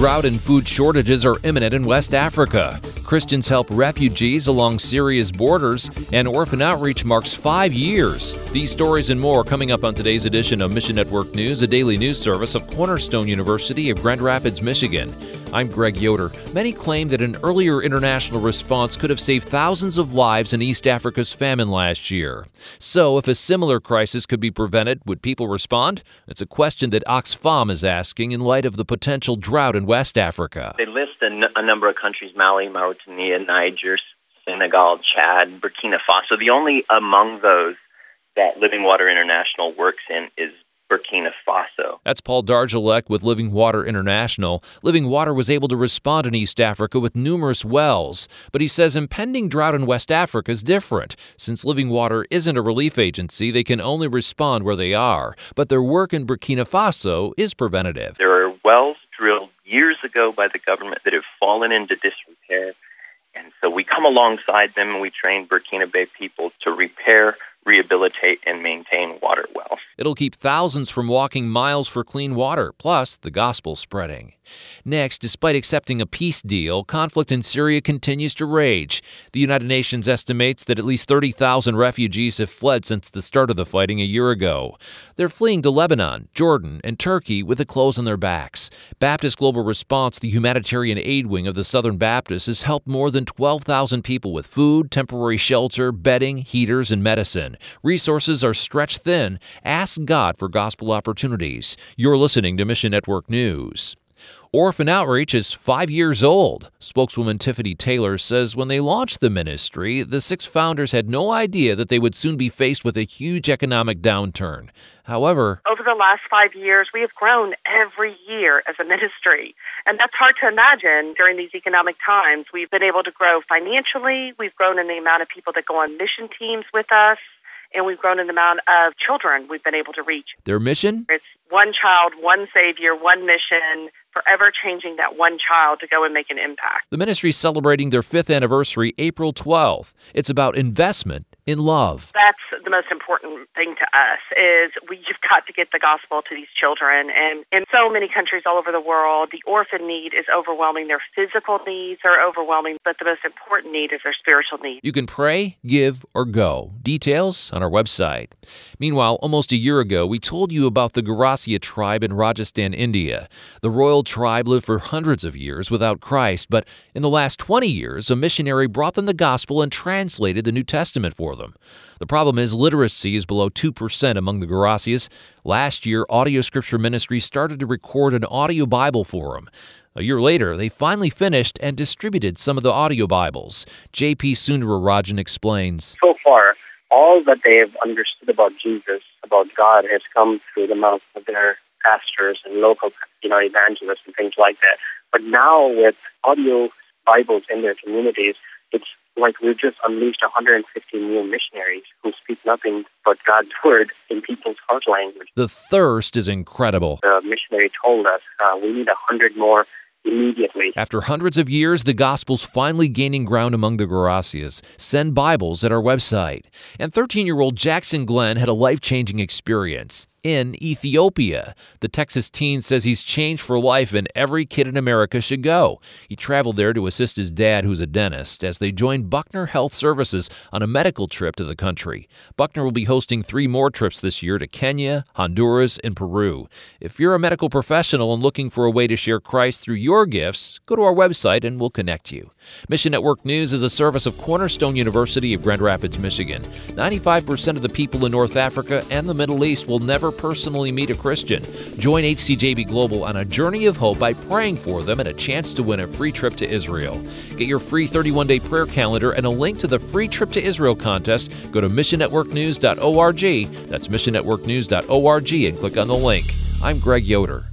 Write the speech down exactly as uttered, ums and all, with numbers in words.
Drought and food shortages are imminent in West Africa. Christians help refugees along Syria's borders, and Orphan Outreach marks five years. These stories and more coming up on today's edition of Mission Network News, a daily news service of Cornerstone University of Grand Rapids, Michigan. I'm Greg Yoder. Many claim that an earlier international response could have saved thousands of lives in East Africa's famine last year. So, if a similar crisis could be prevented, would people respond? It's a question that Oxfam is asking in light of the potential drought in West Africa. They list a, n- a number of countries: Mali, Mauritania, Niger, Senegal, Chad, Burkina Faso. The only among those that Living Water International works in is Burkina Faso. That's Paul Darjalek with Living Water International. Living Water was able to respond in East Africa with numerous wells, but he says impending drought in West Africa is different. Since Living Water isn't a relief agency, they can only respond where they are, but their work in Burkina Faso is preventative. There are wells drilled years ago by the government that have fallen into disrepair, and so we come alongside them and we train Burkina Faso people to repair, rehabilitate, and maintain water wells. It'll keep thousands from walking miles for clean water, plus the gospel spreading. Next, despite accepting a peace deal, conflict in Syria continues to rage. The United Nations estimates that at least thirty thousand refugees have fled since the start of the fighting a year ago. They're fleeing to Lebanon, Jordan, and Turkey with the clothes on their backs. Baptist Global Response, the humanitarian aid wing of the Southern Baptists, has helped more than twelve thousand people with food, temporary shelter, bedding, heaters, and medicine. Resources are stretched thin. Ask God for gospel opportunities. You're listening to Mission Network News. Orphan Outreach is five years old. Spokeswoman Tiffany Taylor says when they launched the ministry, the six founders had no idea that they would soon be faced with a huge economic downturn. However, over the last five years, we have grown every year as a ministry. And that's hard to imagine during these economic times. We've been able to grow financially. We've grown in the amount of people that go on mission teams with us. And we've grown in the amount of children we've been able to reach. Their mission? It's one child, one Savior, one mission, forever changing that one child to go and make an impact. The ministry is celebrating their fifth anniversary April twelfth. It's about investment in love. That's the most important thing to us, is we've got to get the gospel to these children. And in so many countries all over the world, the orphan need is overwhelming. Their physical needs are overwhelming, but the most important need is their spiritual need. You can pray, give, or go. Details on our website. Meanwhile, almost a year ago, we told you about the Garasia tribe in Rajasthan, India. The royal tribe lived for hundreds of years without Christ, but in the last twenty years, a missionary brought them the gospel and translated the New Testament for them. The problem is literacy is below two percent among the Garasias. Last year, Audio Scripture Ministry started to record an audio Bible for them. A year later, they finally finished and distributed some of the audio Bibles. J P Sundararajan explains. So far, all that they have understood about Jesus, about God, has come through the mouth of their pastors and local, you know, evangelists and things like that. But now with audio Bibles in their communities, it's like we've just unleashed one hundred fifty new missionaries who speak nothing but God's word in people's heart language. The thirst is incredible. The missionary told us uh, we need one hundred more immediately. After hundreds of years, the gospel's finally gaining ground among the Garasias. Send Bibles at our website. And thirteen-year-old Jackson Glenn had a life-changing experience in Ethiopia. The Texas teen says he's changed for life and every kid in America should go. He traveled there to assist his dad, who's a dentist, as they joined Buckner Health Services on a medical trip to the country. Buckner will be hosting three more trips this year to Kenya, Honduras, and Peru. If you're a medical professional and looking for a way to share Christ through your gifts, go to our website and we'll connect you. Mission Network News is a service of Cornerstone University of Grand Rapids, Michigan. ninety-five percent of the people in North Africa and the Middle East will never personally meet a Christian. Join H C J B Global on a journey of hope by praying for them and a chance to win a free trip to Israel. Get your free thirty-one day prayer calendar and a link to the free trip to Israel contest. Go to mission network news dot org. That's mission network news dot org and click on the link. I'm Greg Yoder.